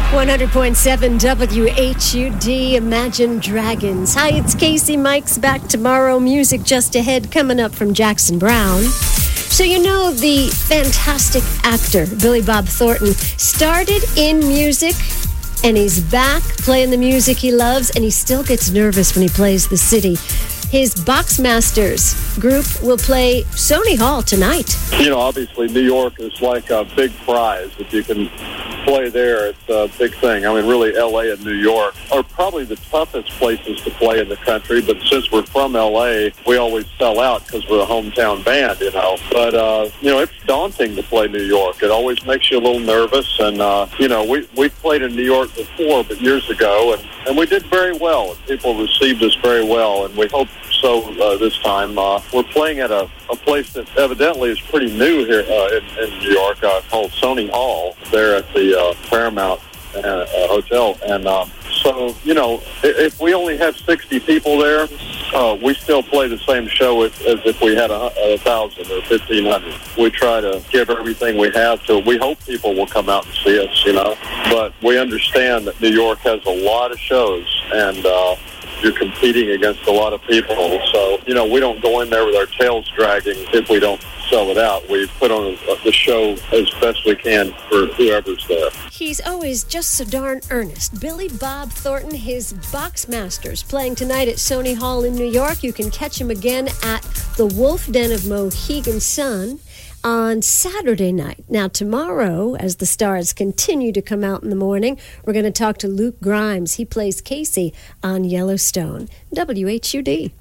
100.7 WHUD, Imagine Dragons. Hi, it's Casey. Mike's back tomorrow. Music just ahead, coming up from Jackson Browne. So you know the fantastic actor Billy Bob Thornton started in music, and he's back playing the music he loves, and he still gets nervous when he plays the city. His Boxmasters group will play Sony Hall tonight. You know, obviously New York is like a big prize. If you can play there, it's a big thing. I mean, really, L.A. and New York are probably the toughest places to play in the country, but since we're from L.A., we always sell out because we're a hometown band, you know. But, you know, it's daunting to play New York. It always makes you a little nervous, and, you know, we played in New York before, but years ago, and we did very well, and people received us very well, and we hope so this time. We're playing at a place that evidently is pretty new here in New York called Sony Hall there at the Paramount Hotel. And so, you know, if we only have 60 people there, we still play the same show as if we had 1,000 or 1,500. We try to give everything we have to. We hope people will come out and see us, you know. But we understand that New York has a lot of shows, and you're competing against a lot of people. So, you know, we don't go in there with our tails dragging if we don't sell it out. We put on the show as best we can for whoever's there. He's always just so darn earnest. Billy Bob Thornton, his Boxmasters, playing tonight at Sony Hall in New York. You can catch him again at the Wolf Den of Mohegan Sun on Saturday night. Now, tomorrow, as the stars continue to come out in the morning, we're going to talk to Luke Grimes. He plays Casey on Yellowstone. WHUD.